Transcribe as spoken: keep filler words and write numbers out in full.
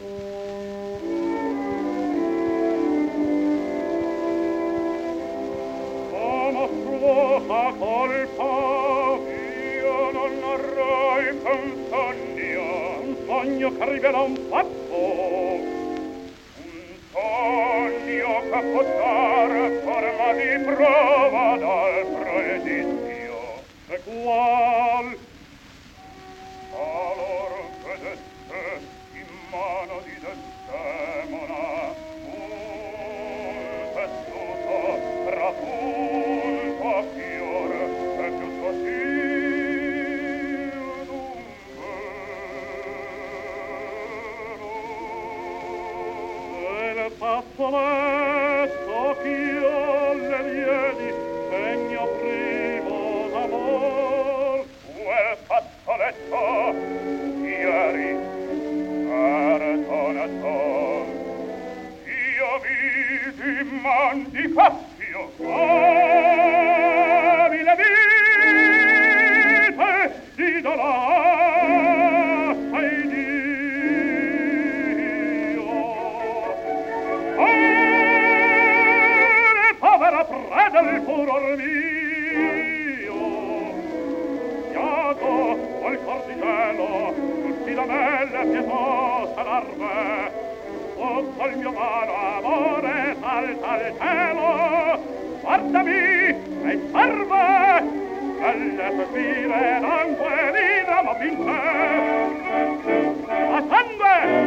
mostruosa colpa io non avrò in pensonia un sogno che rivela un fatto un sogno che può dare forma di prova dal predizio e qual valor vedesse in mano di Desdemona un tessuto trapunto a fior e più sottile d'un velo e le passo messo ch'io le viedi segno primo d'amor quel fazzoletto ieri perdonator io vidi mandicassio abile vite di dolassa e Dio oh povera preda del furor mio iago al cor di gelo tutti la bella pietosa larve sotto il mio mano amore salta al cielo guardami e serve che le sospire d'angue di drama vince a sangue